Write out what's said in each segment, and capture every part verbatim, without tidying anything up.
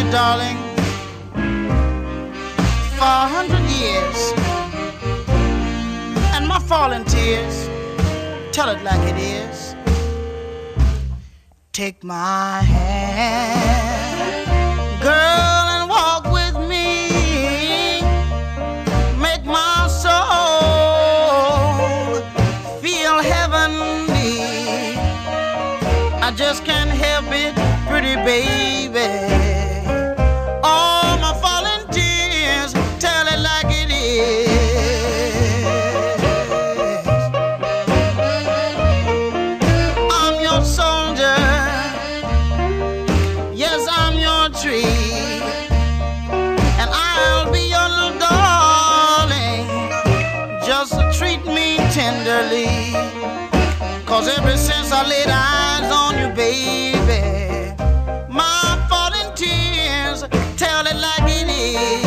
darling, for a hundred years. And my falling tears tell it like it is. Take my hand, girl, and walk with me. Make my soul feel heavenly. I just can't help it, pretty baby. All my falling tears tell it like it is. I'm your soldier, yes, I'm your tree, and I'll be your little darling. Just treat me tenderly, 'cause ever since I laid eyes on you, baby, my falling tears tell it like it is.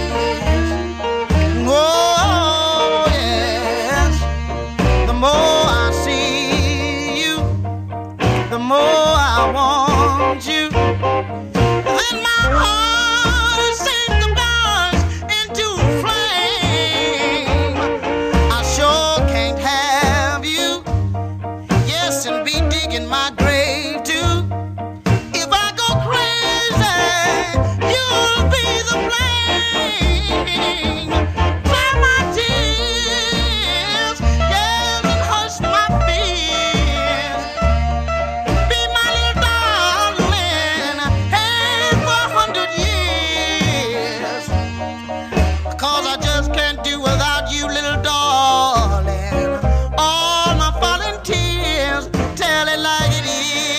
Oh, yes. The more I see you, the more I want you. Then my heart is sink to burst into flame. I sure can't have you, yes, and be digging my grave too. If I go crazy, you'll be the blame. Dry my tears, yes, and hush my fears. Be my little darling, hey, for a hundred years. 'Cause I just can't do without you, little darling. All my falling tears tell it like it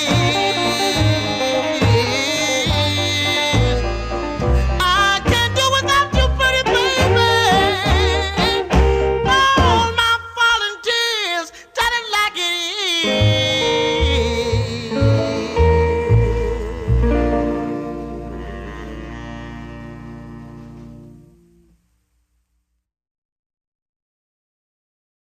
is. I can't do without you, pretty baby. All my falling tears tell it like it is.